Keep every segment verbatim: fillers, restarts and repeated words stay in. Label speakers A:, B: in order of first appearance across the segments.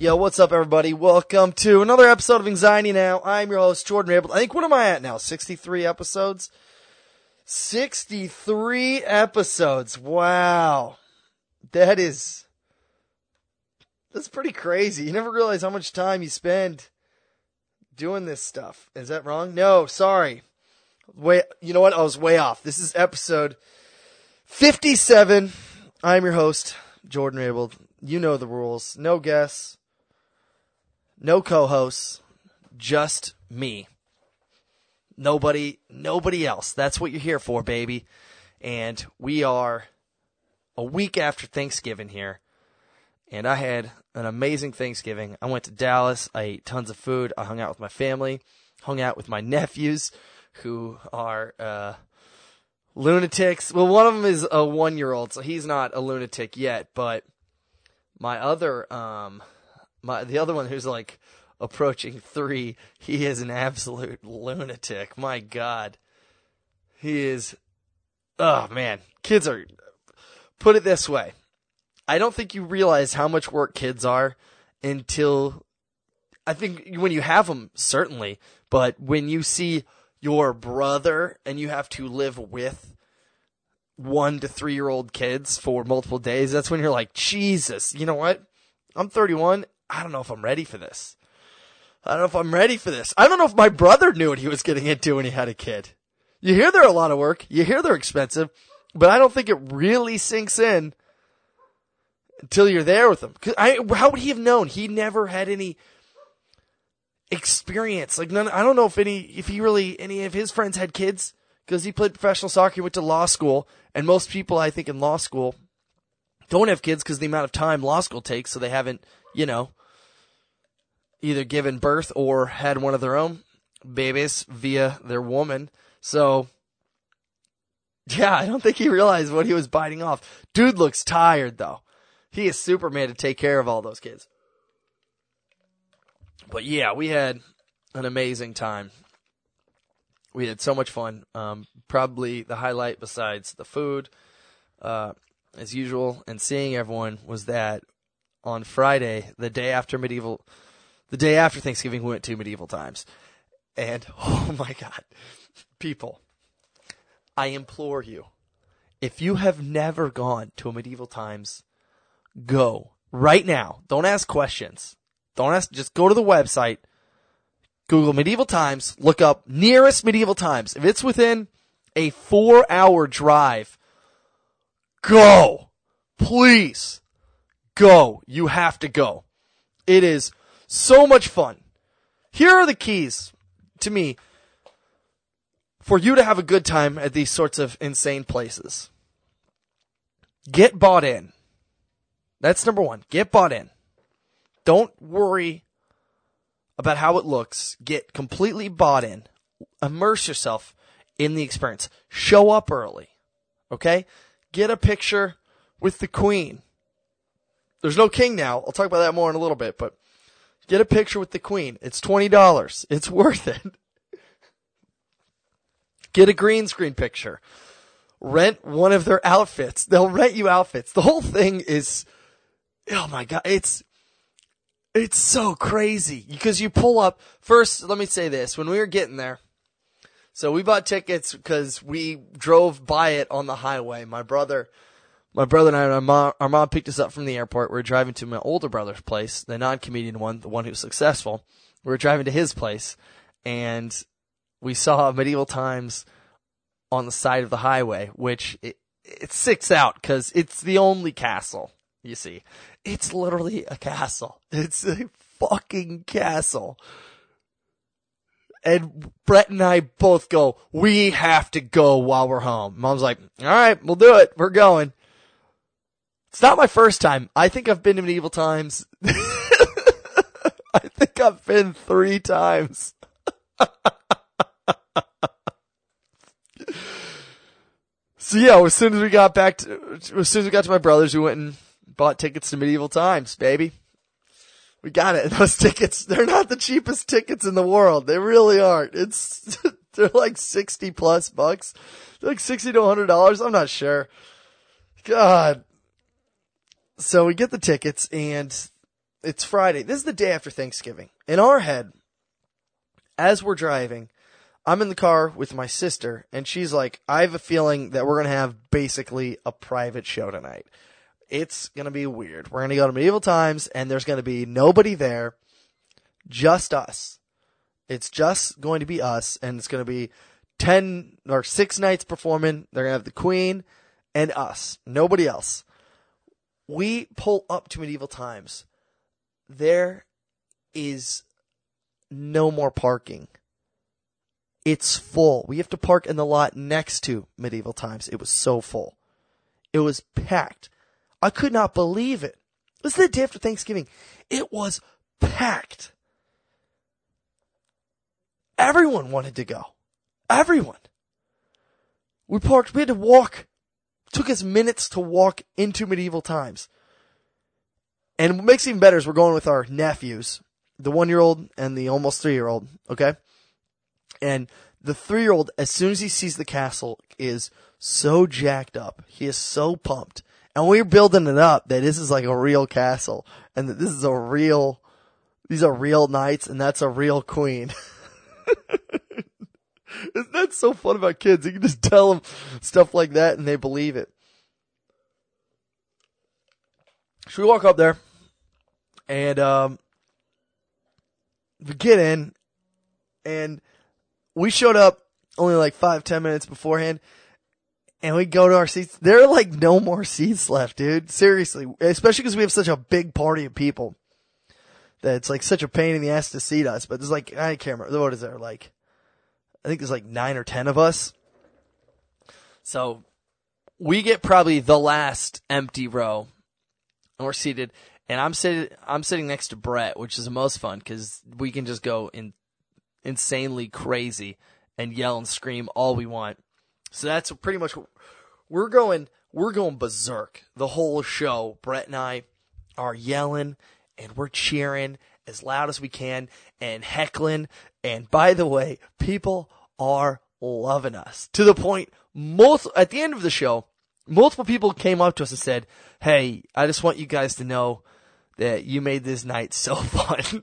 A: Yo, what's up, everybody? Welcome to another episode of Anxiety Now. I'm your host, Jordan Rabel. I think, what am I at now? sixty-three episodes? sixty-three episodes. Wow. That is, that's pretty crazy. You never realize how much time you spend doing this stuff. Is that wrong? No, sorry. Way, you know what? I was way off. This is episode fifty-seven. I'm your host, Jordan Rabel. You know the rules. No guests. No co-hosts, just me. Nobody, nobody else. That's what you're here for, baby. And we are a week after Thanksgiving here. And I had an amazing Thanksgiving. I went to Dallas. I ate tons of food. I hung out with my family, hung out with my nephews who are uh, lunatics. Well, one of them is a one-year-old, so he's not a lunatic yet. But my other... um. My, the other one who's like approaching three, he is an absolute lunatic. My God. He is, oh man, kids are, put it this way. I don't think you realize how much work kids are until, I think when you have them, certainly, but when you see your brother and you have to live with one to three year old kids for multiple days, that's when you're like, Jesus, you know what? I'm thirty-one. I don't know if I'm ready for this. I don't know if I'm ready for this. I don't know if my brother knew what he was getting into when he had a kid. You hear they're a lot of work. You hear they're expensive. But I don't think it really sinks in until you're there with them. 'Cause I, how would he have known? He never had any experience. Like none, I don't know if any, if he really, any of his friends had kids. Because he played professional soccer. He went to law school. And most people, I think, in law school don't have kids because the amount of time law school takes. So they haven't, you know, either given birth or had one of their own babies via their woman. So, yeah, I don't think he realized what he was biting off. Dude looks tired, though. He is Superman to take care of all those kids. But, yeah, we had an amazing time. We had so much fun. Um, probably the highlight besides the food, uh, as usual, and seeing everyone was that on Friday, the day after medieval, the day after Thanksgiving, we went to Medieval Times. And, oh my God, people, I implore you, if you have never gone to a Medieval Times, go right now. Don't ask questions. Don't ask, just go to the website, Google Medieval Times, look up nearest Medieval Times. If it's within a four hour drive, go. Please. Go. You have to go. It is so much fun. Here are the keys to me for you to have a good time at these sorts of insane places. Get bought in. That's number one. Get bought in. Don't worry about how it looks. Get completely bought in. Immerse yourself in the experience. Show up early. Okay? Get a picture with the Queen. There's no king now. I'll talk about that more in a little bit, but get a picture with the Queen. It's twenty dollars. It's worth it. Get a green screen picture. Rent one of their outfits. They'll rent you outfits. The whole thing is, oh my God, it's, it's so crazy because you pull up. First, let me say this. When we were getting there, so we bought tickets because we drove by it on the highway. My brother My brother and I, our mom, our mom picked us up from the airport. We were driving to my older brother's place, the non-comedian one, the one who's successful. We were driving to his place, and we saw Medieval Times on the side of the highway, which it, it sticks out because it's the only castle, you see. It's literally a castle. It's a fucking castle. And Brett and I both go, we have to go while we're home. Mom's like, all right, we'll do it. We're going. It's not my first time. I think I've been to Medieval Times. I think I've been three times. So yeah, as soon as we got back to, as soon as we got to my brother's, we went and bought tickets to Medieval Times, baby. We got it. And those tickets, they're not the cheapest tickets in the world. They really aren't. It's, they're like sixty plus bucks. They're like sixty to a hundred dollars. I'm not sure. God. So we get the tickets, and it's Friday. This is the day after Thanksgiving. In our head, as we're driving, I'm in the car with my sister, and she's like, I have a feeling that we're going to have basically a private show tonight. It's going to be weird. We're going to go to Medieval Times, and there's going to be nobody there, just us. It's just going to be us, and it's going to be ten or six nights performing. They're going to have the Queen and us. Nobody else. We pull up to Medieval Times. There is no more parking. It's full. We have to park in the lot next to Medieval Times. It was so full. It was packed. I could not believe it. This is the day after Thanksgiving. It was packed. Everyone wanted to go. Everyone. We parked. We had to walk. It took us minutes to walk into Medieval Times. And what makes it even better is we're going with our nephews, the one-year-old and the almost three-year-old, okay? And the three-year-old, as soon as he sees the castle, is so jacked up. He is so pumped. And we're building it up that this is like a real castle. And that this is a real, these are real knights, and that's a real queen. That's so fun about kids. You can just tell them stuff like that, and they believe it. So we walk up there, and um, we get in, and we showed up only like five, ten minutes beforehand, and we go to our seats. There are like no more seats left, dude. Seriously. Especially because we have such a big party of people that it's like such a pain in the ass to seat us. But there's like, I can't remember. What is there? Like, I think there's like nine or ten of us. So we get probably the last empty row, and we're seated. And I'm sitting, I'm sitting next to Brett, which is the most fun because we can just go in insanely crazy and yell and scream all we want. So that's pretty much what we're going. We're going berserk the whole show. Brett and I are yelling and we're cheering as loud as we can and heckling. And by the way, people are loving us to the point. Most at the end of the show, multiple people came up to us and said, "Hey, I just want you guys to know that you made this night so fun."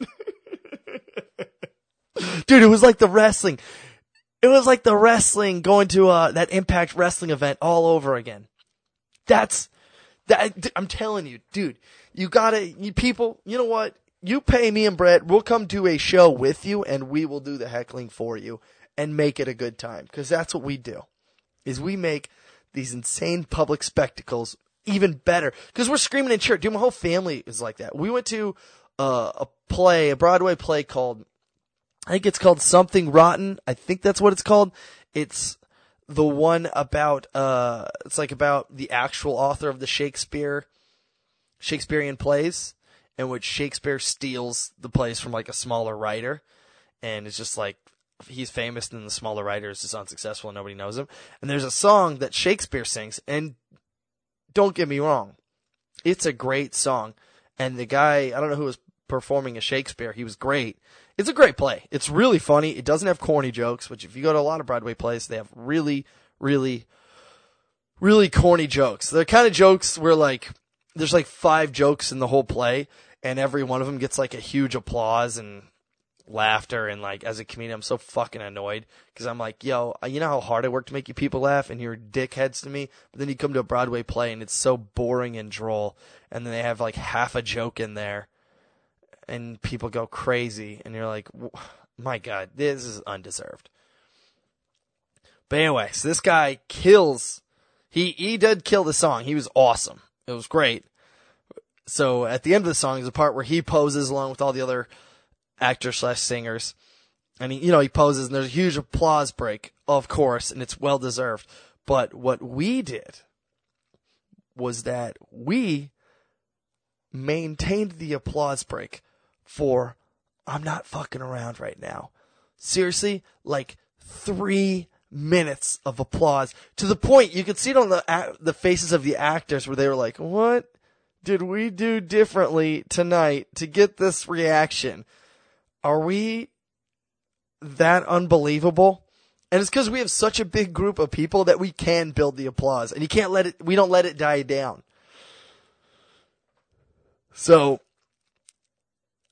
A: Dude, it was like the wrestling. It was like the wrestling going to uh, that Impact Wrestling event all over again. That's that. I'm telling you, dude. You gotta, you people. You know what? You pay me and Brett. We'll come to a show with you, and we will do the heckling for you and make it a good time. Because that's what we do. Is we make these insane public spectacles even better. Because we're screaming and cheering. Dude, my whole family is like that. We went to uh, a play, a Broadway play called. I think it's called Something Rotten. I think that's what it's called. It's the one about, uh, it's like about the actual author of the Shakespeare, Shakespearean plays, in which Shakespeare steals the plays from like a smaller writer. And it's just like, he's famous and the smaller writer is just unsuccessful and nobody knows him. And there's a song that Shakespeare sings, and don't get me wrong, it's a great song. And the guy, I don't know who was performing a Shakespeare, he was great. It's a great play. It's really funny. It doesn't have corny jokes, which if you go to a lot of Broadway plays, they have really, really, really corny jokes. They're kind of jokes where like, there's like five jokes in the whole play, and every one of them gets like a huge applause and laughter. And like, as a comedian, I'm so fucking annoyed because I'm like, yo, you know how hard I work to make you people laugh, and you're dickheads to me. But then you come to a Broadway play and it's so boring and droll, and then they have like half a joke in there. And people go crazy, and you're like, my God, this is undeserved. But anyway, so this guy kills. He he did kill the song. He was awesome. It was great. So at the end of the song is a part where he poses along with all the other actors slash singers. And, he, you know, he poses, and there's a huge applause break, of course, and it's well deserved. But what we did was that we maintained the applause break for, I'm not fucking around right now. Seriously, like three minutes of applause, to the point you could see it on the the faces of the actors where they were like, what did we do differently tonight to get this reaction? Are we that unbelievable? And it's because we have such a big group of people that we can build the applause, and you can't let it, we don't let it die down. So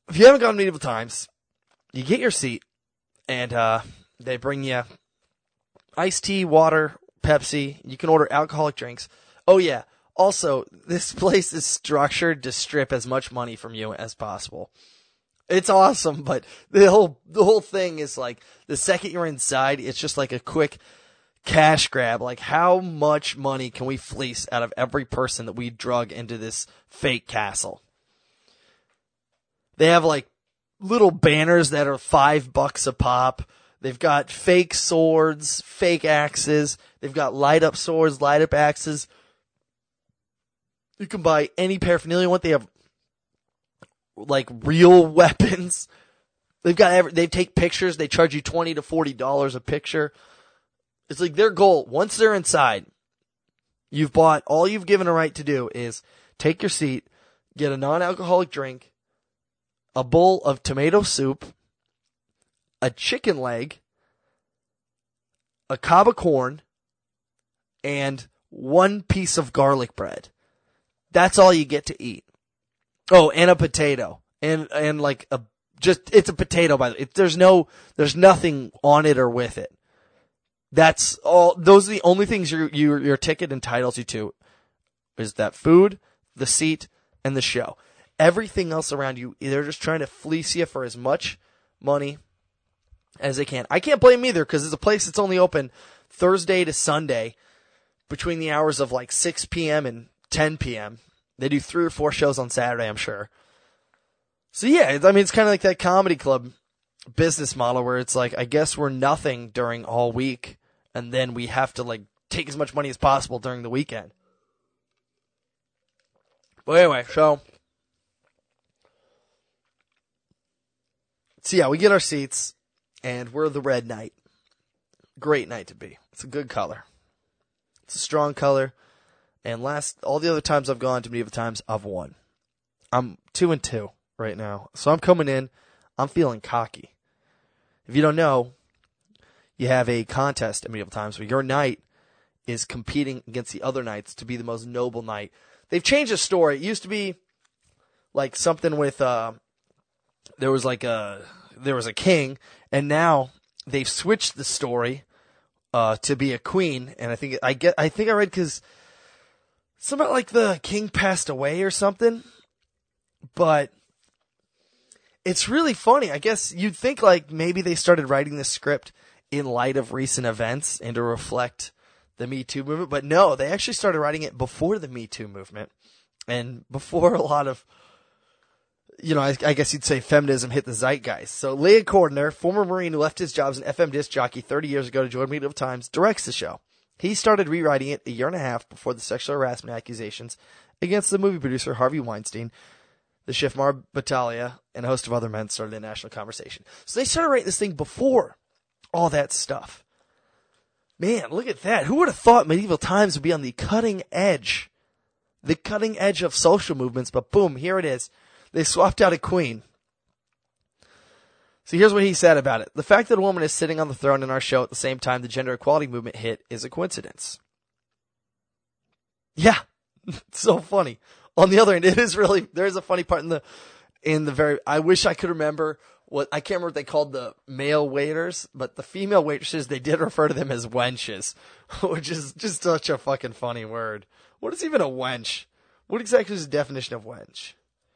A: if you haven't gone to Medieval Times, you get your seat, and uh, they bring you iced tea, water, Pepsi. You can order alcoholic drinks. Oh, yeah. Also, this place is structured to strip as much money from you as possible. It's awesome, but the whole the whole thing is like, the second you're inside, it's just like a quick cash grab. Like, how much money can we fleece out of every person that we drug into this fake castle? They have like little banners that are five bucks a pop. They've got fake swords, fake axes. They've got light up swords, light up axes. You can buy any paraphernalia you want. They have like real weapons. They've got every, they take pictures. They charge you twenty to forty dollars a picture. It's like their goal. Once they're inside, you've bought, all you've given a right to do is take your seat, get a non-alcoholic drink, a bowl of tomato soup, a chicken leg, a cob of corn, and one piece of garlic bread. That's all you get to eat. Oh, and a potato. And, and like a, just, it's a potato by the way. There's no, there's nothing on it or with it. That's all, those are the only things your, your, your ticket entitles you to, is that food, the seat, and the show. Everything else around you, they're just trying to fleece you for as much money as they can. I can't blame them either, because it's a place that's only open Thursday to Sunday between the hours of like six p.m. and ten p.m. They do three or four shows on Saturday, I'm sure. So yeah, I mean, it's kind of like that comedy club business model where it's like, I guess we're nothing during all week, and then we have to like take as much money as possible during the weekend. But anyway, so, so yeah, we get our seats, and we're the red knight. Great night to be. It's a good color. It's a strong color. And last, all the other times I've gone to Medieval Times, I've won. I'm two and two right now. So I'm coming in, I'm feeling cocky. If you don't know, you have a contest at Medieval Times where your knight is competing against the other knights to be the most noble knight. They've changed the story. It used to be like something with, uh, there was like a, there was a king, and now they've switched the story, uh, to be a queen. And I think, I get, I think I read because something like the king passed away or something, but it's really funny. I guess you'd think like maybe they started writing this script in light of recent events and to reflect the Me Too movement, but no, they actually started writing it before the Me Too movement and before a lot of, you know, I, I guess you'd say feminism hit the zeitgeist. So Leah Cordner, former Marine who left his job as an F M disc jockey thirty years ago to join Medieval Times, directs the show. He started rewriting it a year and a half before the sexual harassment accusations against the movie producer Harvey Weinstein, the Shifmar Battaglia, and a host of other men started a national conversation. So they started writing this thing before all that stuff. Man, look at that. Who would have thought Medieval Times would be on the cutting edge, the cutting edge of social movements, but boom, here it is. They swapped out a queen. So here's what he said about it. The fact that a woman is sitting on the throne in our show at the same time the gender equality movement hit is a coincidence. Yeah, it's so funny. On the other hand, it is really, there's a funny part in the, in the very, I wish I could remember what, I can't remember what they called the male waiters, but the female waitresses, they did refer to them as wenches, which is just such a fucking funny word. What is even a wench? What exactly is the definition of wench?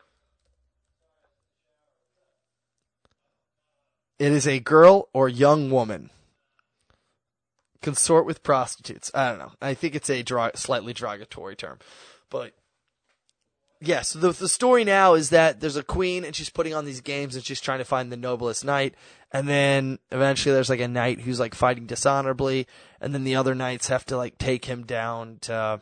A: It is a girl or young woman. Consort with prostitutes. I don't know. I think it's a dro- slightly derogatory term. But, yes, yeah, so the, the story now is that there's a queen and she's putting on these games and she's trying to find the noblest knight. And then eventually there's like a knight who's like fighting dishonorably. And then the other knights have to like take him down to,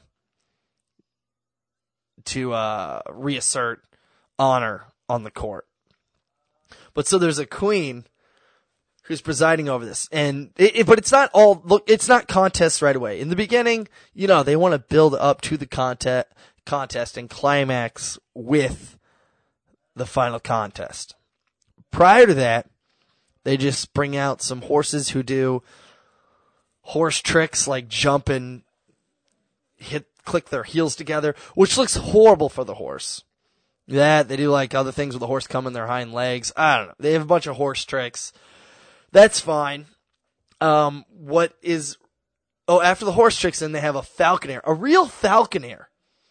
A: to uh, reassert honor on the court. But so there's a queen who's presiding over this. And it, it, but it's not all, look, it's not contests right away. In the beginning, you know, they want to build up to the contest, contest and climax with the final contest. Prior to that, they just bring out some horses who do horse tricks like jump and hit, click their heels together, which looks horrible for the horse. Yeah, they do like other things with the horse coming their hind legs. I don't know. They have a bunch of horse tricks. That's fine. Um, what is... Oh, after the horse tricks, then they have a falconer. A real falconer.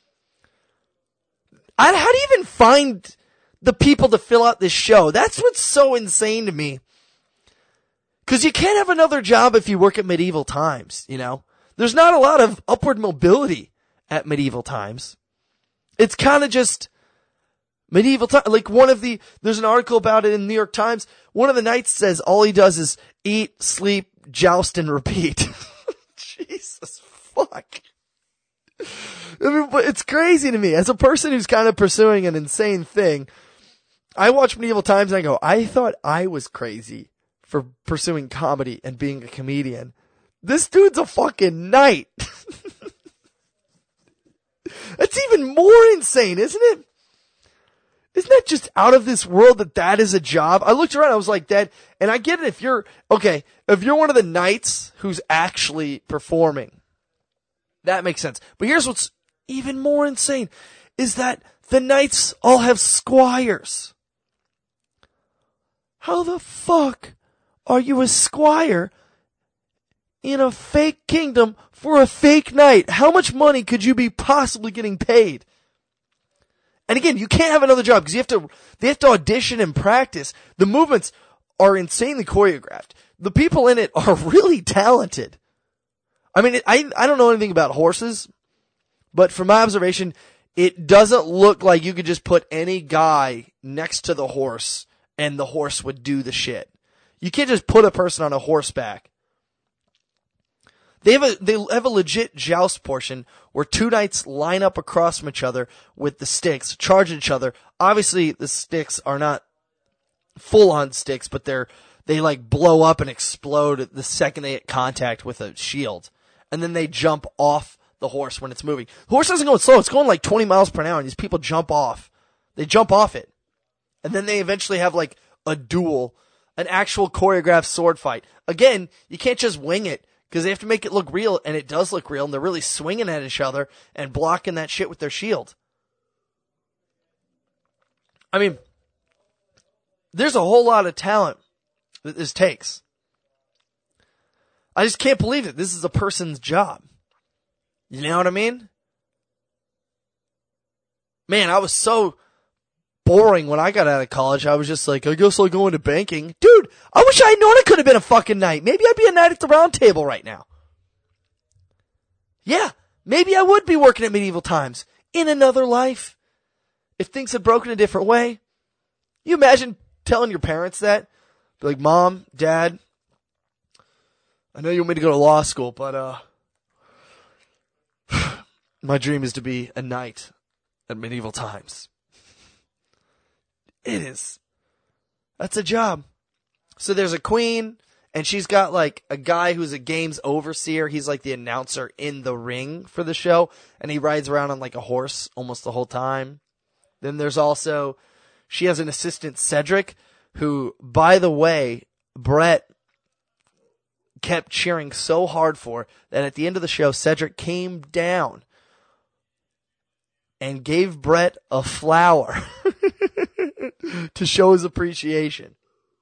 A: I, how do you even find the people to fill out this show? That's what's so insane to me. Because you can't have another job if you work at Medieval Times, you know? There's not a lot of upward mobility at Medieval Times. It's kind of just Medieval Times. Like one of the, there's an article about it in the New York Times. One of the knights says all he does is eat, sleep, joust, and repeat. Jesus fuck. I mean, but it's crazy to me. As a person who's kind of pursuing an insane thing, I watch Medieval Times and I go, I thought I was crazy for pursuing comedy and being a comedian. This dude's a fucking knight. That's even more insane, isn't it? Isn't that just out of this world that that is a job? I looked around, I was like, that, and I get it if you're, okay, if you're one of the knights who's actually performing, that makes sense. But here's what's even more insane, is that the knights all have squires. How the fuck are you a squire in a fake kingdom for a fake knight? How much money could you be possibly getting paid? And again, you can't have another job because you have to, they have to audition and practice. The movements are insanely choreographed. The people in it are really talented. I mean, I, I don't know anything about horses, but from my observation, it doesn't look like you could just put any guy next to the horse and the horse would do the shit. You can't just put a person on a horseback. They have a, they have a legit joust portion where two knights line up across from each other with the sticks, charge at each other. Obviously, the sticks are not full-on sticks, but they're, they like blow up and explode the second they hit contact with a shield. And then they jump off the horse when it's moving. The horse doesn't go slow. It's going like twenty miles per hour and these people jump off. They jump off it. And then they eventually have like a duel, an actual choreographed sword fight. Again, you can't just wing it. Because they have to make it look real, and it does look real, and they're really swinging at each other and blocking that shit with their shield. I mean, there's a whole lot of talent that this takes. I just can't believe it. This is a person's job. You know what I mean? Man, I was so boring when I got out of college. I was just like, I guess I'll go into banking. Dude, I wish I had known I could have been a fucking knight. Maybe I'd be a knight at the round table right now. Yeah, maybe I would be working at Medieval Times in another life. If things had broken a different way. You imagine telling your parents that? Be like, Mom, Dad, I know you want me to go to law school, but uh, my dream is to be a knight at Medieval Times. It is. That's a job. So there's a queen, and she's got like a guy who's a games overseer. He's like the announcer in the ring for the show, and he rides around on like a horse almost the whole time. Then there's also, she has an assistant, Cedric, who, by the way, Brett kept cheering so hard for that at the end of the show, Cedric came down and gave Brett a flower to show his appreciation.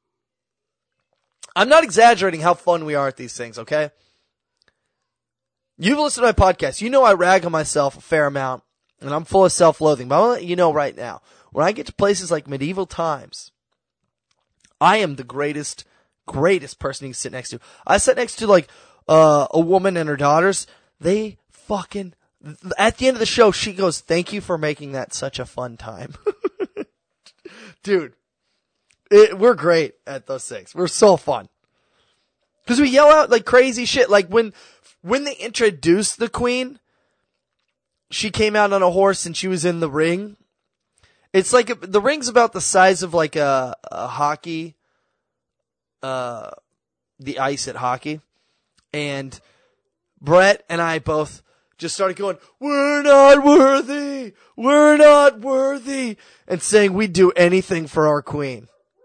A: I'm not exaggerating how fun we are at these things, okay? You've listened to my podcast. You know I rag on myself a fair amount, and I'm full of self-loathing. But I want to let you know right now, when I get to places like Medieval Times, I am the greatest, greatest person you can sit next to. I sat next to, like, uh, a woman and her daughters. They fucking... At the end of the show, she goes, thank you for making that such a fun time. Dude, it, we're great at those things. We're so fun. Because we yell out like crazy shit. Like when when they introduced the queen, she came out on a horse and she was in the ring. It's like, a, the ring's about the size of like a, a hockey, uh, the ice at hockey. And Brett and I both just started going, we're not worthy, we're not worthy, and saying we'd do anything for our queen.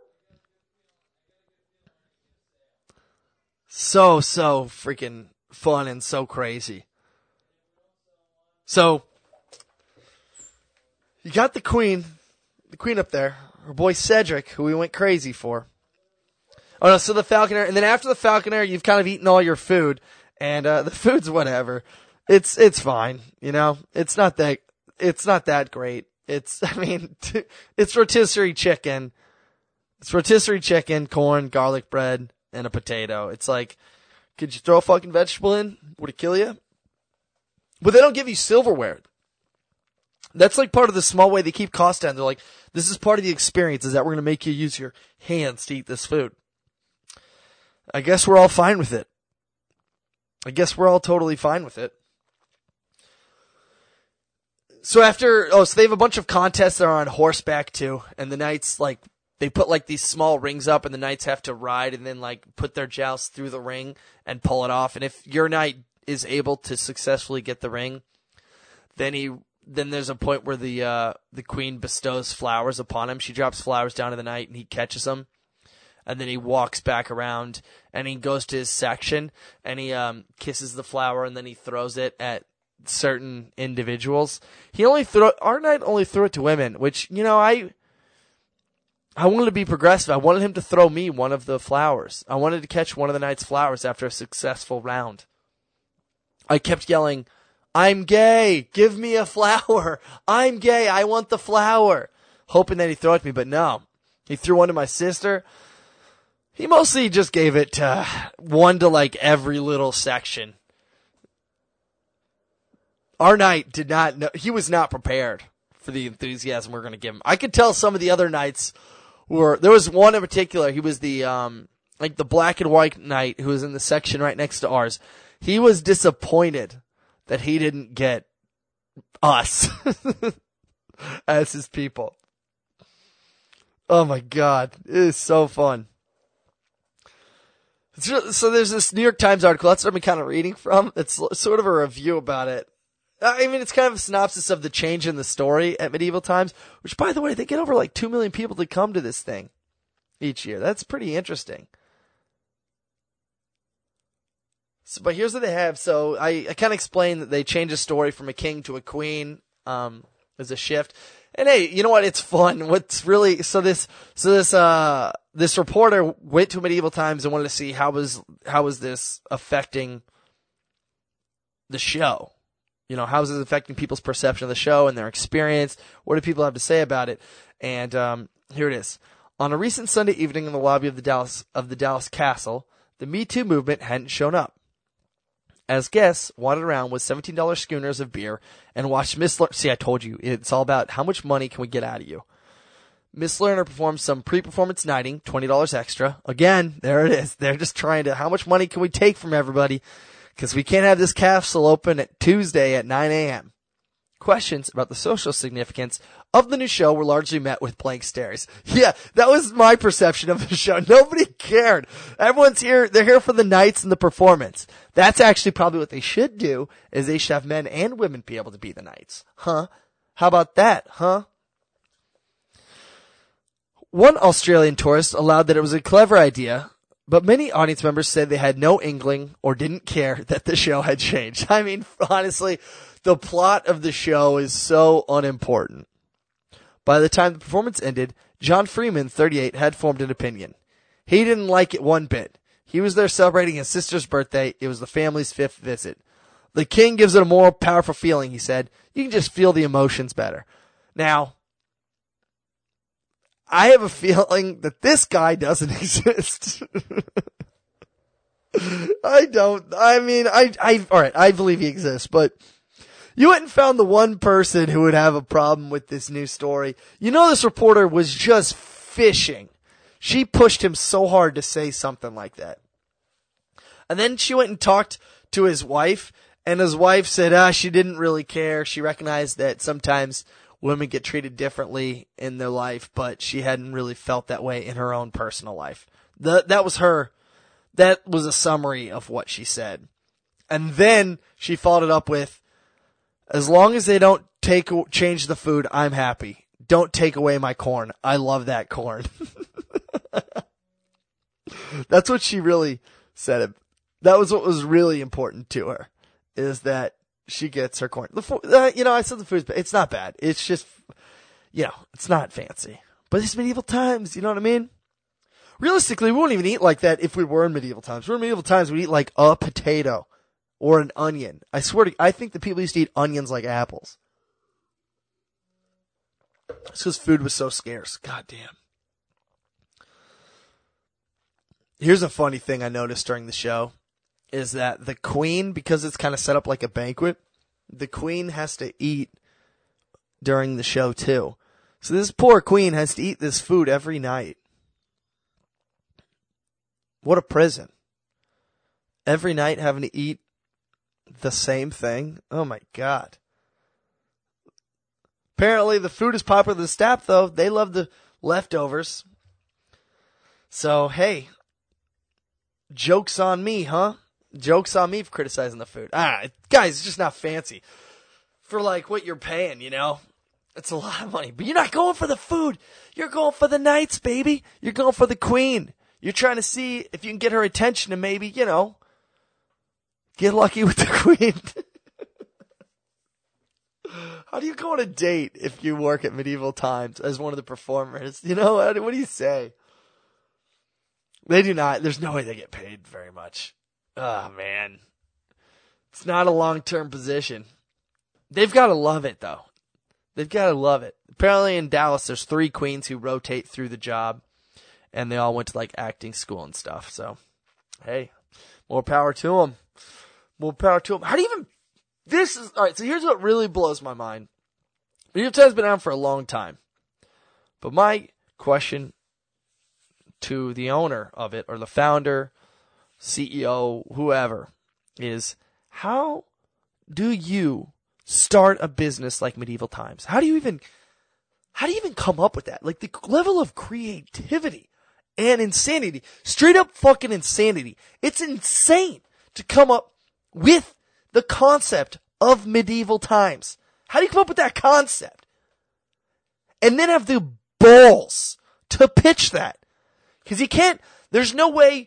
A: So, so freaking fun and so crazy. So, you got the queen, the queen up there, her boy Cedric, who we went crazy for. Oh no, so the falconer, and then after the falconer, you've kind of eaten all your food, and uh, the food's whatever. It's it's fine, you know. It's not that it's not that great. It's I mean, it's rotisserie chicken. It's rotisserie chicken, corn, garlic bread, and a potato. It's like, could you throw a fucking vegetable in? Would it kill you? But they don't give you silverware. That's like part of the small way they keep costs down. They're like, this is part of the experience, is that we're going to make you use your hands to eat this food. I guess we're all fine with it. I guess we're all totally fine with it. So after, oh, so they have a bunch of contests that are on horseback too, and the knights, like, they put like these small rings up and the knights have to ride and then like put their joust through the ring and pull it off. And if your knight is able to successfully get the ring, then he, then there's a point where the, uh, the queen bestows flowers upon him. She drops flowers down to the knight and he catches them. And then he walks back around and he goes to his section and he, um, kisses the flower and then he throws it at certain individuals. He only threw, our knight only threw it to women, which, you know, I, I wanted to be progressive. I wanted him to throw me one of the flowers. I wanted to catch one of the knight's flowers after a successful round. I kept yelling, I'm gay. Give me a flower. I'm gay. I want the flower. Hoping that he'd throw it to me, but no. He threw one to my sister. He mostly just gave it to one to like every little section. Our knight did not know. He was not prepared for the enthusiasm we're going to give him. I could tell some of the other knights were, there was one in particular. He was the, um, like the black and white knight who was in the section right next to ours. He was disappointed that he didn't get us as his people. Oh my God. It is so fun. So there's this New York Times article. That's what I've been kind of reading from. It's sort of a review about it. I mean, it's kind of a synopsis of the change in the story at Medieval Times, which, by the way, they get over like two million people to come to this thing each year. That's pretty interesting. So, but here's what they have. So I, I kind of explained that they changed the story from a king to a queen um, as a shift. And hey, you know what? It's fun. What's really, so this, so this, uh, this reporter went to Medieval Times and wanted to see how was, how was this affecting the show? You know, how is this affecting people's perception of the show and their experience? What do people have to say about it? And, um, here it is. On a recent Sunday evening in the lobby of the Dallas, of the Dallas Castle, the Me Too movement hadn't shown up. As guests wandered around with seventeen dollars schooners of beer and watched Miss Lerner. See, I told you, it's all about how much money can we get out of you. Miss Lerner performed some pre-performance knighting, twenty dollars extra. Again, there it is. They're just trying to, how much money can we take from everybody? Because we can't have this castle open at Tuesday at nine a.m. Questions about the social significance of the new show were largely met with blank stares. Yeah, that was my perception of the show. Nobody cared. Everyone's here, they're here for the knights and the performance. That's actually probably what they should do, is they should have men and women be able to be the knights. Huh? How about that, huh? One Australian tourist allowed that it was a clever idea, but many audience members said they had no inkling or didn't care that the show had changed. I mean, honestly, the plot of the show is so unimportant. By the time the performance ended, John Freeman, thirty-eight, had formed an opinion. He didn't like it one bit. He was there celebrating his sister's birthday. It was the family's fifth visit. The king gives it a more powerful feeling, he said. You can just feel the emotions better. Now, I have a feeling that this guy doesn't exist. I don't. I mean, I, I, alright, I believe he exists, but you hadn't found the one person who would have a problem with this new story. You know, this reporter was just fishing. She pushed him so hard to say something like that. And then she went and talked to his wife, and his wife said, ah, she didn't really care. She recognized that sometimes women get treated differently in their life, but she hadn't really felt that way in her own personal life. The, that was her, that was a summary of what she said. And then she followed it up with, as long as they don't take, change the food, I'm happy. Don't take away my corn. I love that corn. That's what she really said. That was what was really important to her, is that she gets her corn. The food, uh, you know, I said the food's bad. It's not bad. It's just, you know, it's not fancy. But it's medieval times, you know what I mean? Realistically, we wouldn't even eat like that if we were in medieval times. If we were in medieval times, we'd eat like a potato or an onion. I swear to I think the people used to eat onions like apples. It's because food was so scarce. God damn. Here's a funny thing I noticed during the show is that the queen, because it's kind of set up like a banquet, the queen has to eat during the show too. So this poor queen has to eat this food every night. What a prison. Every night having to eat the same thing. Oh my God. Apparently the food is popular with the staff though. They love the leftovers. So, hey, joke's on me, huh? Joke's on me for criticizing the food. Ah, guys, it's just not fancy. For like what you're paying, you know? It's a lot of money. But you're not going for the food. You're going for the knights, baby. You're going for the queen. You're trying to see if you can get her attention and maybe, you know, get lucky with the queen. How do you go on a date if you work at medieval times as one of the performers? You know, what do you say? They do not. There's no way they get paid very much. Oh, man. It's not a long-term position. They've got to love it, though. They've got to love it. Apparently in Dallas, there's three queens who rotate through the job, and they all went to, like, acting school and stuff. So, hey, more power to them. More power to them. How do you even... This is... All right, so here's what really blows my mind. Medieval Times been around for a long time. But my question to the owner of it, or the founder, C E O, whoever, is how do you start a business like Medieval Times? How do you even, how do you even come up with that? Like the level of creativity and insanity, straight up fucking insanity. It's insane to come up with the concept of Medieval Times. How do you come up with that concept? And then have the balls to pitch that. Because you can't, there's no way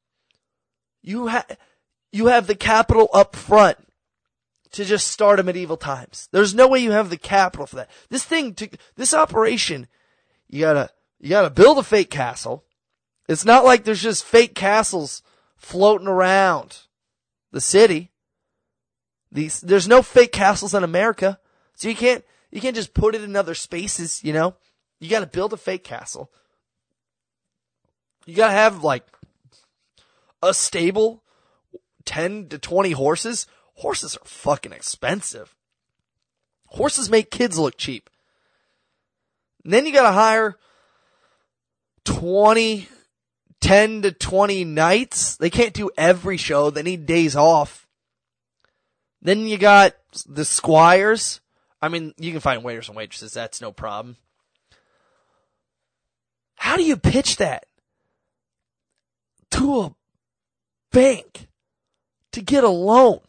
A: you have, you have the capital up front to just start a Medieval Times. There's no way you have the capital for that. This thing, to, this operation, you gotta, you gotta build a fake castle. It's not like there's just fake castles floating around the city. These, there's no fake castles in America. So you can't, you can't just put it in other spaces, you know? You gotta build a fake castle. You gotta have like a stable, ten to twenty horses. Horses are fucking expensive. Horses make kids look cheap. And then you gotta hire twenty, ten to twenty knights. They can't do every show. They need days off. Then you got the squires. I mean, you can find waiters and waitresses. That's no problem. How do you pitch that to a bank to get a loan?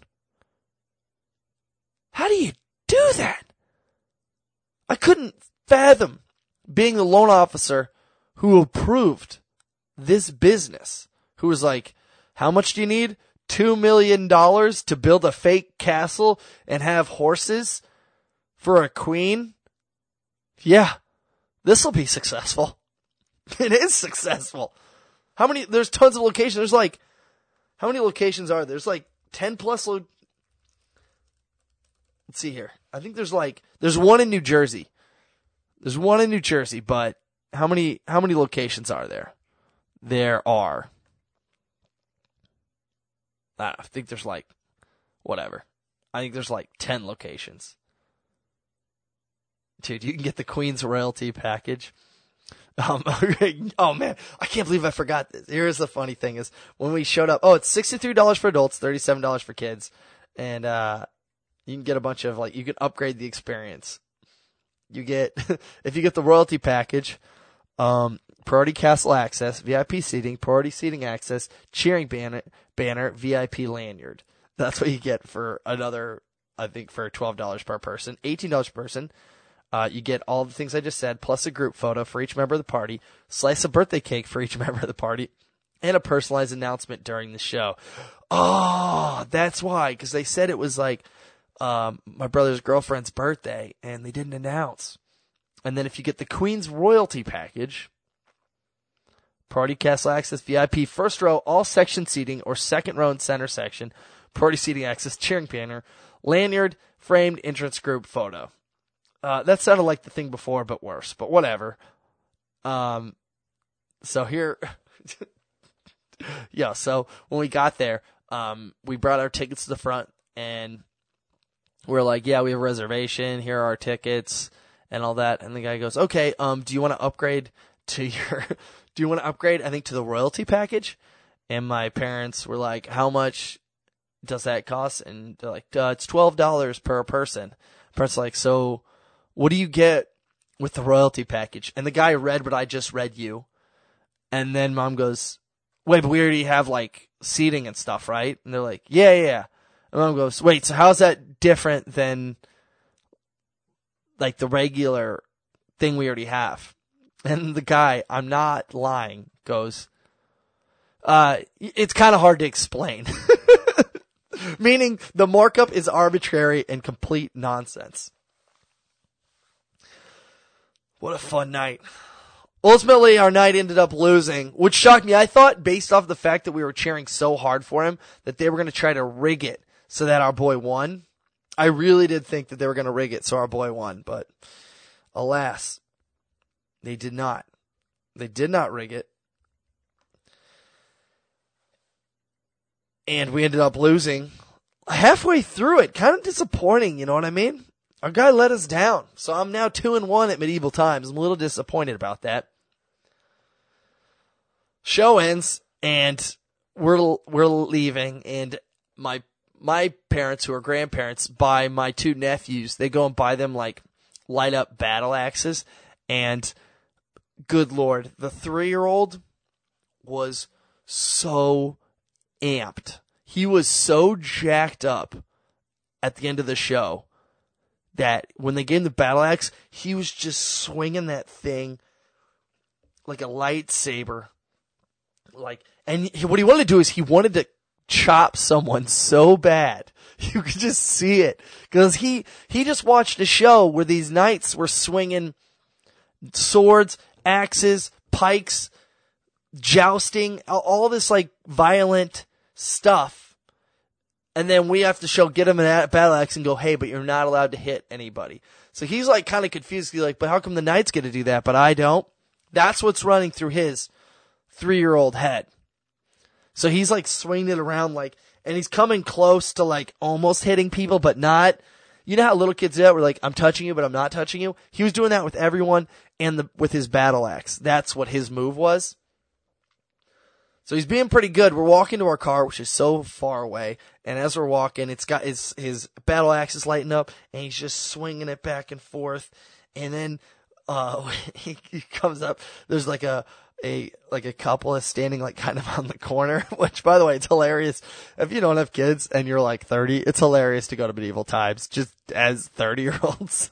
A: How do you do that? I couldn't fathom being the loan officer who approved this business, who was like, how much do you need? Two million dollars to build a fake castle and have horses for a queen? Yeah, this will be successful. It is successful. How many, there's tons of locations. There's like, how many locations are there? There's like ten plus lo- Let's see here. I think there's like, there's one in New Jersey. There's one in New Jersey, but how many, how many locations are there? There are, I, I think there's like, whatever. I think there's like ten locations. Dude, you can get the Queen's Royalty package. Um, oh man, I can't believe I forgot this. Here's the funny thing is when we showed up, oh, it's sixty-three dollars for adults, thirty-seven dollars for kids. And, uh, you can get a bunch of like, you can upgrade the experience. You get, if you get the royalty package, um, priority castle access, V I P seating, priority seating access, cheering banner, banner, V I P lanyard. That's what you get for another, I think for twelve dollars per person, eighteen dollars per person. Uh, you get all the things I just said, plus a group photo for each member of the party, slice of birthday cake for each member of the party, and a personalized announcement during the show. Oh, that's why, because they said it was like um, my brother's girlfriend's birthday, and they didn't announce.
B: And then if you get the Queen's Royalty package, Party Castle access, V I P, first row, all section seating, or second row and center section, party seating access, cheering banner, lanyard, framed entrance group photo. Uh, that sounded like the thing before, but worse. But whatever. Um, so here, yeah. So when we got there, um, we brought our tickets to the front, and we're like, "Yeah, we have a reservation. Here are our tickets, and all that." And the guy goes, "Okay, um, do you want to upgrade to your? do you want to upgrade? I think to the royalty package?" And my parents were like, "How much does that cost?" And they're like, uh, "It's twelve dollars per person." Parents like, "So, what do you get with the royalty package?" And the guy read what I just read you. And then mom goes, "Wait, but we already have like seating and stuff, right?" And they're like, yeah, yeah, yeah. And mom goes, "Wait, so how's that different than like the regular thing we already have?" And the guy, I'm not lying, goes, uh, "It's kind of hard to explain." Meaning the markup is arbitrary and complete nonsense. What a fun night. Ultimately, our night ended up losing, which shocked me. I thought, based off the fact that we were cheering so hard for him, that they were going to try to rig it so that our boy won. I really did think that they were going to rig it so our boy won, but alas, they did not. They did not rig it. And we ended up losing halfway through it. Kind of disappointing, you know what I mean? Our guy let us down. So I'm now two and one at Medieval Times. I'm a little disappointed about that. Show ends, and we're we're leaving, and my my parents, who are grandparents, buy my two nephews. They go and buy them like light up battle axes, and good Lord, the three-year-old was so amped. He was so jacked up at the end of the show that when they gave him the battle axe, he was just swinging that thing like a lightsaber. Like, and he, what he wanted to do is he wanted to chop someone so bad. You could just see it. Because he, he just watched a show where these knights were swinging swords, axes, pikes, jousting, all this like violent stuff. And then we have to show, get him a battle axe and go, "Hey, but you're not allowed to hit anybody." So he's like kind of confused. He's like, "But how come the knights get to do that, but I don't?" That's what's running through his three-year-old head. So he's like swinging it around like, and he's coming close to like almost hitting people, but not. You know how little kids do that? We're like, "I'm touching you, but I'm not touching you." He was doing that with everyone and the, with his battle axe. That's what his move was. So he's being pretty good. We're walking to our car, which is so far away. And as we're walking, it's got his, his battle axe is lighting up, and he's just swinging it back and forth. And then, uh, he, he comes up. There's like a, a, like a couple is standing like kind of on the corner, which by the way, it's hilarious. If you don't have kids and you're like thirty, it's hilarious to go to Medieval Times just as thirty year olds.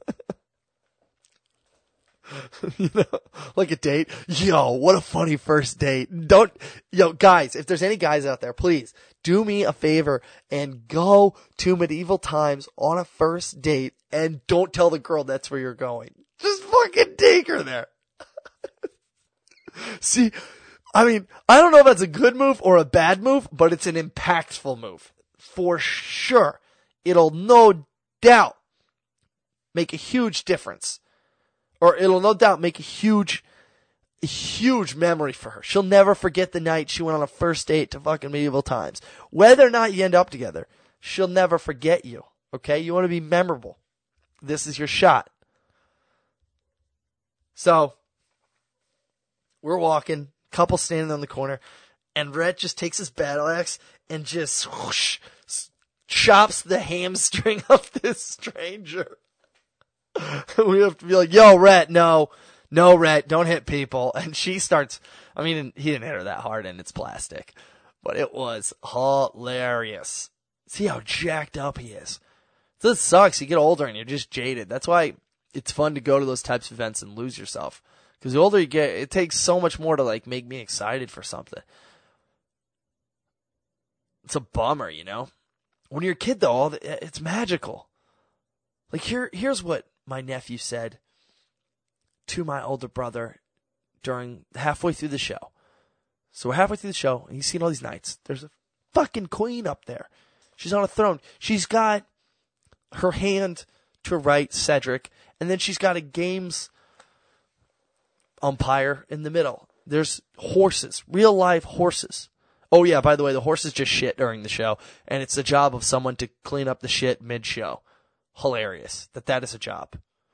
B: You know, like a date. Yo, what a funny first date. Don't, yo, guys, if there's any guys out there, please do me a favor and go to Medieval Times on a first date and don't tell the girl that's where you're going. Just fucking take her there. See, I mean, I don't know if that's a good move or a bad move, but it's an impactful move. For sure. It'll no doubt make a huge difference. Or it'll no doubt make a huge, a huge memory for her. She'll never forget the night she went on a first date to fucking Medieval Times. Whether or not you end up together, she'll never forget you. Okay? You want to be memorable. This is your shot. So, we're walking, couple standing on the corner, and Rhett just takes his battle axe and just whoosh, chops the hamstring of this stranger. We have to be like, "Yo, Rhett, no, no, Rhett, don't hit people." And she starts, I mean, he didn't hit her that hard and it's plastic, but it was hilarious. See how jacked up he is. This sucks. You get older and you're just jaded. That's why it's fun to go to those types of events and lose yourself. Because the older you get, it takes so much more to like make me excited for something. It's a bummer, you know? When you're a kid though, it's magical. Like here, here's what my nephew said to my older brother during halfway through the show. So we're halfway through the show, and he's seen all these knights. There's a fucking queen up there. She's on a throne. She's got her hand to her right, Cedric, and then she's got a games umpire in the middle. There's horses, real live horses. Oh yeah, by the way, the horses just shit during the show, and it's the job of someone to clean up the shit mid-show. Hilarious that that is a job.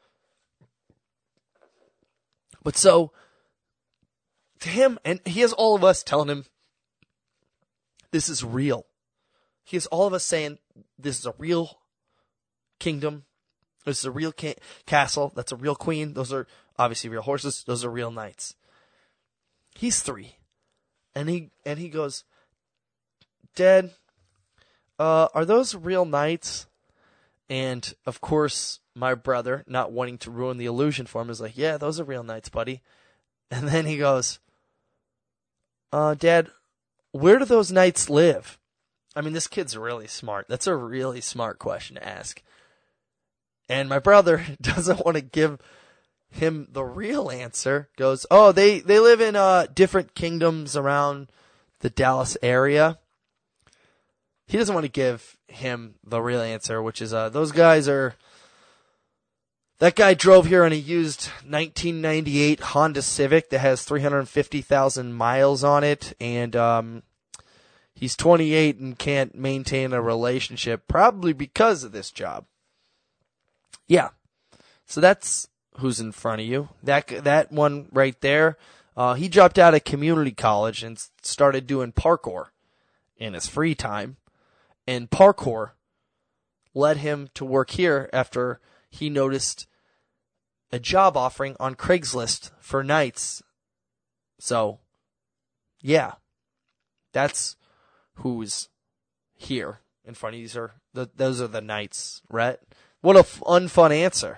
B: But so, to him, and he has all of us telling him, this is real. He has all of us saying, this is a real kingdom. This is a real ca- castle. That's a real queen. Those are obviously real horses. Those are real knights. He's three. And he and he goes, Dad, uh, are those real knights? And, of course, my brother, not wanting to ruin the illusion for him, is like, yeah, those are real knights, buddy. And then he goes, uh, Dad, where do those knights live? I mean, this kid's really smart. That's a really smart question to ask. And my brother doesn't want to give him the real answer. Goes, oh, they, they live in uh, different kingdoms around the Dallas area. He doesn't want to give him the real answer, which is uh, those guys are... That guy drove here in a used nineteen ninety-eight Honda Civic that has three hundred fifty thousand miles on it, and um, he's twenty-eight and can't maintain a relationship, probably because of this job. Yeah, so that's who's in front of you. That that one right there, uh, he dropped out of community college and started doing parkour in his free time, and parkour led him to work here after he noticed a job offering on Craigslist for knights. So, yeah, that's who's here in front of you. These are the, those are the knights, right? What a f- unfun answer.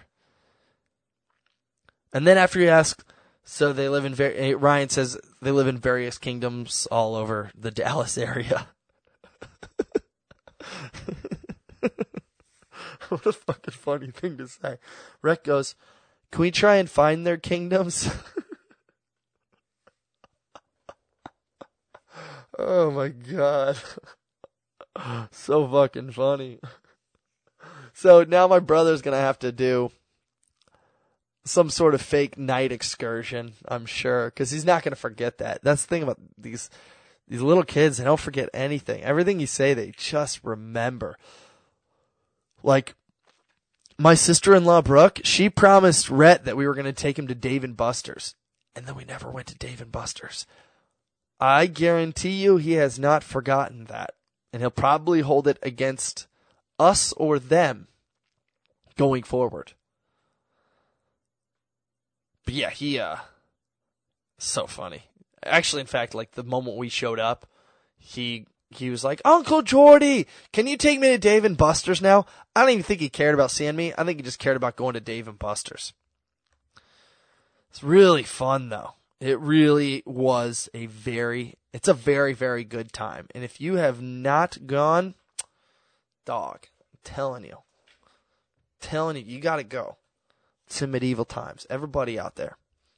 B: And then after you ask, so they live in, ver- Ryan says they live in various kingdoms all over the Dallas area. What a fucking funny thing to say. Rhett goes, can we try and find their kingdoms? Oh my god. So fucking funny. So now my brother's going to have to do some sort of fake night excursion, I'm sure, because he's not going to forget that. That's the thing about these these little kids. They don't forget anything. Everything you say, they just remember. Like, my sister-in-law, Brooke, she promised Rhett that we were going to take him to Dave and Buster's. And then we never went to Dave and Buster's. I guarantee you he has not forgotten that. And he'll probably hold it against us or them going forward. But yeah, he, uh, so funny. Actually, in fact, like the moment we showed up, he... He was like, Uncle Jordy, can you take me to Dave and Buster's now? I don't even think he cared about seeing me. I think he just cared about going to Dave and Buster's. It's really fun, though. It really was a very, it's a very, very good time. And if you have not gone, dog, I'm telling you, I'm telling you, you got to go to Medieval Times. Everybody out there,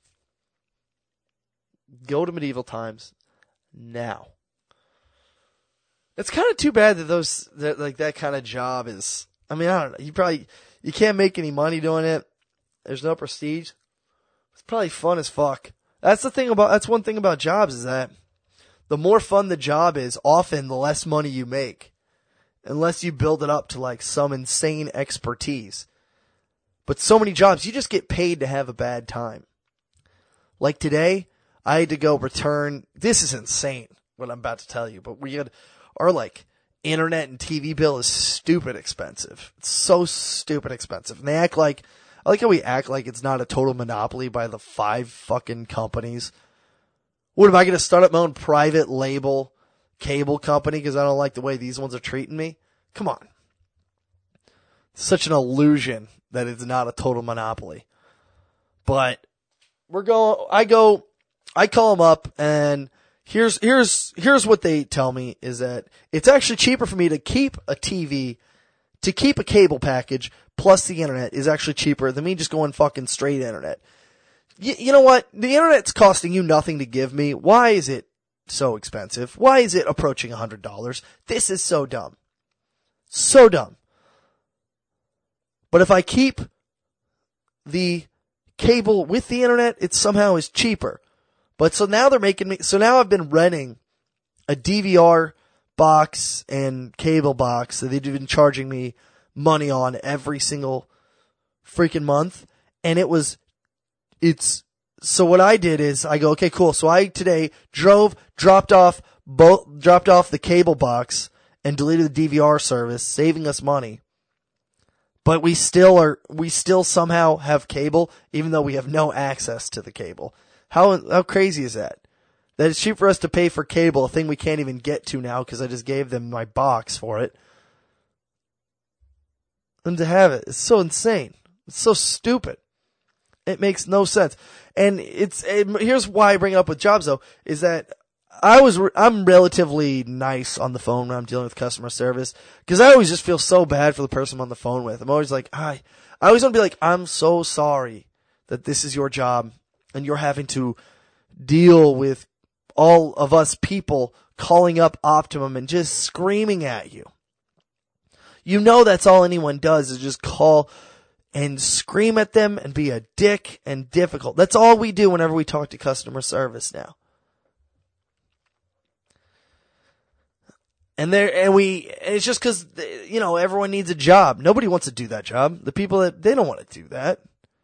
B: go to Medieval Times now. It's kind of too bad that those that like that kind of job is. I mean, I don't know. You probably you can't make any money doing it. There's no prestige. It's probably fun as fuck. That's the thing about. That's one thing about jobs is that the more fun the job is, often the less money you make, unless you build it up to like some insane expertise. But so many jobs, you just get paid to have a bad time. Like today, I had to go return. This is insane what I'm about to tell you, but we had. Our, like, internet and T V bill is stupid expensive. It's so stupid expensive. And they act like, I like how we act like it's not a total monopoly by the five fucking companies. What, am I going to start up my own private label cable company because I don't like the way these ones are treating me? Come on. It's such an illusion that it's not a total monopoly. But, we're going, I go, I call them up and... Here's here's here's what they tell me is that it's actually cheaper for me to keep a T V, to keep a cable package plus the internet is actually cheaper than me just going fucking straight internet. you, you know what? The internet's costing you nothing to give me. Why is it so expensive? Why is it approaching one hundred dollars? This is so dumb. So dumb. But if I keep the cable with the internet, it somehow is cheaper. But so now they're making me, so now I've been renting a D V R box and cable box that they've been charging me money on every single freaking month. And it was, it's, so what I did is I go, okay, cool. So I today drove, dropped off, both, dropped off the cable box and deleted the D V R service, saving us money. But we still are, we still somehow have cable, even though we have no access to the cable. How, how crazy is that? That it's cheap for us to pay for cable, a thing we can't even get to now because I just gave them my box for it. And to have it, it's so insane. It's so stupid. It makes no sense. And it's, it, here's why I bring it up with jobs though, is that I was, I'm relatively nice on the phone when I'm dealing with customer service, because I always just feel so bad for the person I'm on the phone with. I'm always like, I, I always want to be like, I'm so sorry that this is your job and you're having to deal with all of us people calling up Optimum and just screaming at you. You know that's all anyone does is just call and scream at them and be a dick and difficult. That's all we do whenever we talk to customer service now. And there, and we, and it's just cause, you know, everyone needs a job. Nobody wants to do that job. The people that, they don't want to do that.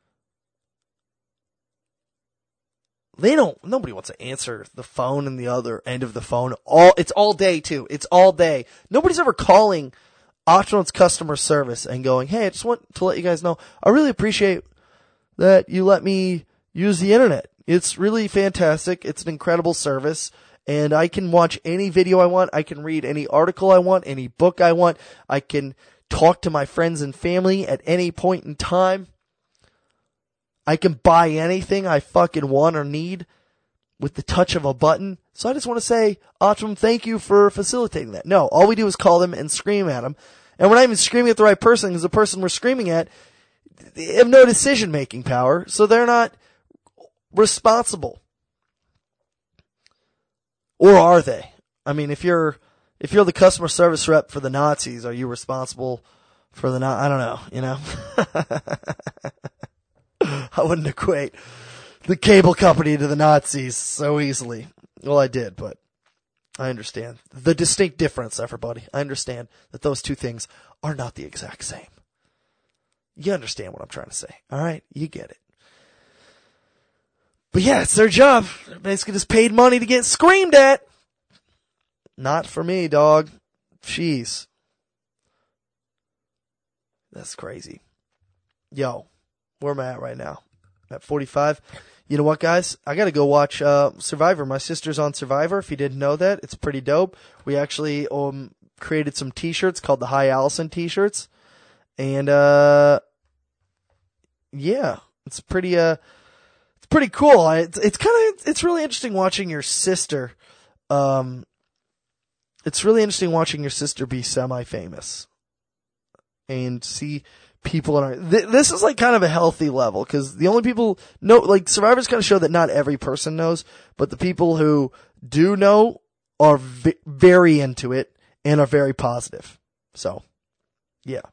B: They don't, nobody wants to answer the phone and the other end of the phone. All, it's all day too. It's all day. Nobody's ever calling Optimum's customer service and going, hey, I just want to let you guys know, I really appreciate that you let me use the internet. It's really fantastic. It's an incredible service. And I can watch any video I want. I can read any article I want, any book I want. I can talk to my friends and family at any point in time. I can buy anything I fucking want or need with the touch of a button. So I just want to say, Optimum, thank you for facilitating that. No, all we do is call them and scream at them. And we're not even screaming at the right person because the person we're screaming at, they have no decision-making power, so they're not responsible. Or are they? I mean, if you're, if you're the customer service rep for the Nazis, are you responsible for the, Na- I don't know, you know? I wouldn't equate the cable company to the Nazis so easily. Well, I did, but I understand the distinct difference, everybody. I understand that those two things are not the exact same. You understand what I'm trying to say. All right? You get it. But yeah, it's their job. They're basically just paid money to get screamed at. Not for me, dog. Jeez. That's crazy. Yo, where am I at right now? At forty-five. You know what, guys? I gotta go watch uh, Survivor. My sister's on Survivor. If you didn't know that, it's pretty dope. We actually um created some t-shirts called the Hi Allison t-shirts. And uh yeah, it's pretty uh pretty cool. It's, it's kind of, it's really interesting watching your sister. Um, it's really interesting watching your sister be semi-famous and see people in our, th- this is like kind of a healthy level because the only people know, like Survivor's kind of show that not every person knows, but the people who do know are v- very into it and are very positive. So, yeah.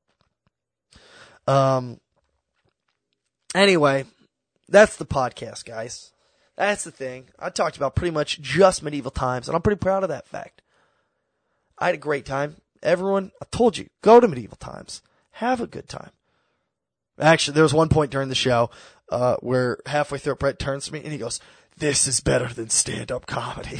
B: Um, anyway. That's the podcast, guys. That's the thing. I talked about pretty much just medieval times, and I'm pretty proud of that fact. I had a great time. Everyone, I told you, go to medieval times. Have a good time. Actually, there was one point during the show uh, where halfway through, Brett turns to me, and he goes, this is better than stand-up comedy.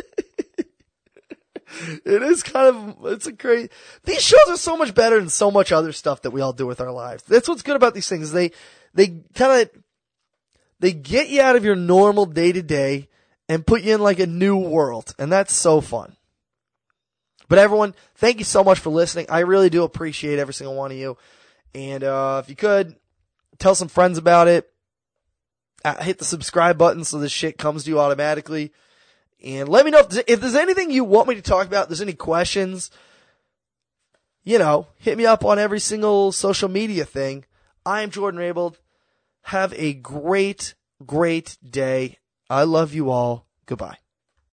B: It is kind of, it's a great, these shows are so much better than so much other stuff that we all do with our lives. That's what's good about these things. They, they kind of, They get you out of your normal day-to-day and put you in like a new world. And that's so fun. But everyone, thank you so much for listening. I really do appreciate every single one of you. And uh, if you could, tell some friends about it. Uh, hit the subscribe button so this shit comes to you automatically. And let me know if there's, if there's anything you want me to talk about, if there's any questions. You know, hit me up on every single social media thing. I am Jordan Raybould. Have a great
A: great day. I love you all. Goodbye.